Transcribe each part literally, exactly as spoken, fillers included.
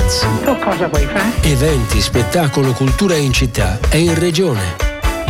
Lights. Tu cosa vuoi fare? Eventi, spettacolo, cultura in città e in regione.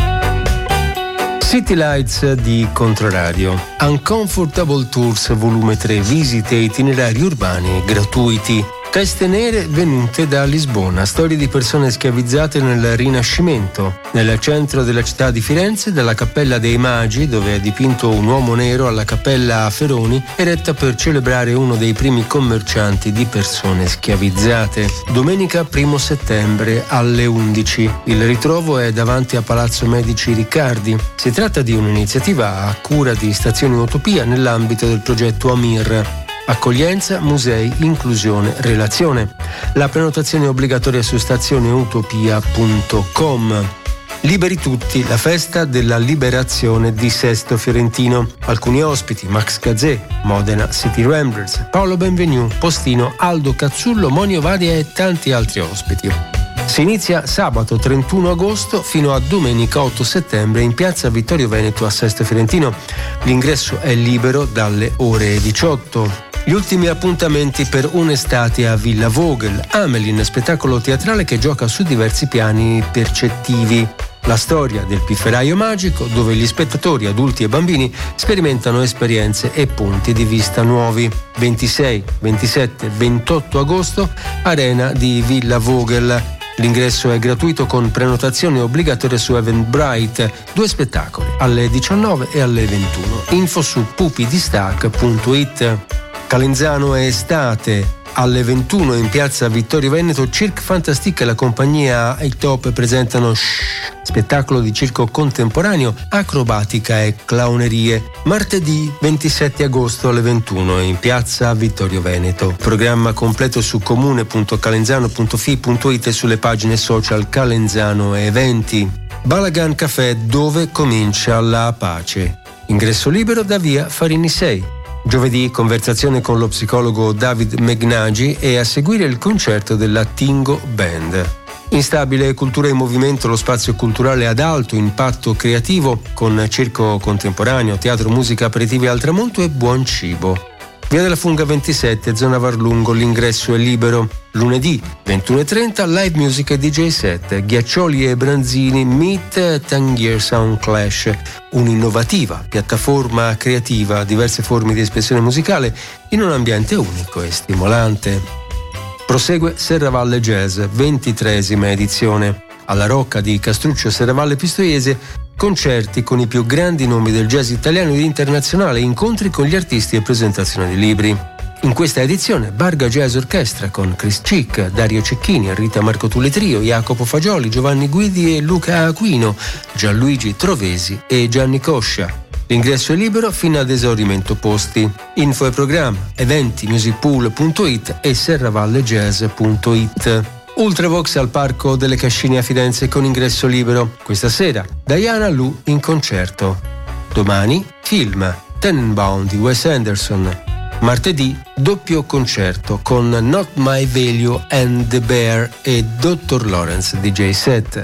City Lights di Controradio. Uncomfortable Tours volume tre, visite e itinerari urbani gratuiti. Teste nere venute da Lisbona, storie di persone schiavizzate nel Rinascimento. Nel centro della città di Firenze, dalla Cappella dei Magi, dove è dipinto un uomo nero, alla Cappella Aferoni, eretta per celebrare uno dei primi commercianti di persone schiavizzate. Domenica primo settembre alle undici. Il ritrovo è davanti a Palazzo Medici Riccardi. Si tratta di un'iniziativa a cura di Stazione Utopia nell'ambito del progetto Amir. Accoglienza, musei, inclusione, relazione. La prenotazione è obbligatoria su stazioneutopia punto com. Liberi tutti, la festa della liberazione di Sesto Fiorentino. Alcuni ospiti: Max Gazzè, Modena City Ramblers, Paolo Benvenu, Postino, Aldo Cazzullo, Monio Vadia e tanti altri ospiti. Si inizia sabato trentuno agosto fino a domenica otto settembre in piazza Vittorio Veneto a Sesto Fiorentino. L'ingresso è libero dalle ore diciotto. Gli ultimi appuntamenti per un'estate a Villa Vogel, Amelin, spettacolo teatrale che gioca su diversi piani percettivi. La storia del pifferaio magico, dove gli spettatori, adulti e bambini, sperimentano esperienze e punti di vista nuovi. ventisei, ventisette, ventotto agosto, Arena di Villa Vogel. L'ingresso è gratuito con prenotazione obbligatoria su Eventbrite. Due spettacoli, alle diciannove e alle ventuno. Info su pupidistac punto it. Calenzano è estate. Alle ventuno in piazza Vittorio Veneto, Cirque Fantastique e la compagnia I Top presentano Shhh, spettacolo di circo contemporaneo, acrobatica e clownerie. Martedì ventisette agosto alle ventuno in piazza Vittorio Veneto. Programma completo su comune punto calenzano punto fi punto it e sulle pagine social Calenzano Eventi. Balagan Café, dove comincia la pace. Ingresso libero da via Farini sei. Giovedì conversazione con lo psicologo David Megnagi e a seguire il concerto della Tingo Band. Instabile, cultura in movimento, lo spazio culturale ad alto impatto creativo con circo contemporaneo, teatro, musica, aperitivi al tramonto e buon cibo. Via della Funga ventisette, zona Varlungo, l'ingresso è libero. Lunedì ventuno e trenta, live music e D J set, Ghiaccioli e Branzini Meet Tangier Sound Clash, un'innovativa piattaforma creativa, diverse forme di espressione musicale in un ambiente unico e stimolante. Prosegue Serravalle Jazz, ventitreesima edizione. Alla Rocca di Castruccio Serravalle Pistoiese, concerti con i più grandi nomi del jazz italiano ed internazionale, incontri con gli artisti e presentazione di libri. In questa edizione Barga Jazz Orchestra con Chris Cic, Dario Cecchini, Rita Marco Tulli Trio, Jacopo Fagioli, Giovanni Guidi e Luca Aquino, Gianluigi Trovesi e Gianni Coscia. L'ingresso è libero fino ad esaurimento posti. Info e programma eventi musicpool punto it e serravallegjazz punto it. Ultravox al Parco delle Cascine a Firenze con ingresso libero. Questa sera Diana Lu in concerto. Domani film Tenenbaum di Wes Anderson. Martedì doppio concerto con Not My Value and the Bear e doctor Lawrence D J set.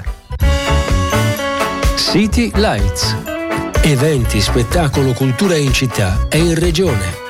City Lights. Eventi, spettacolo, cultura in città e in regione.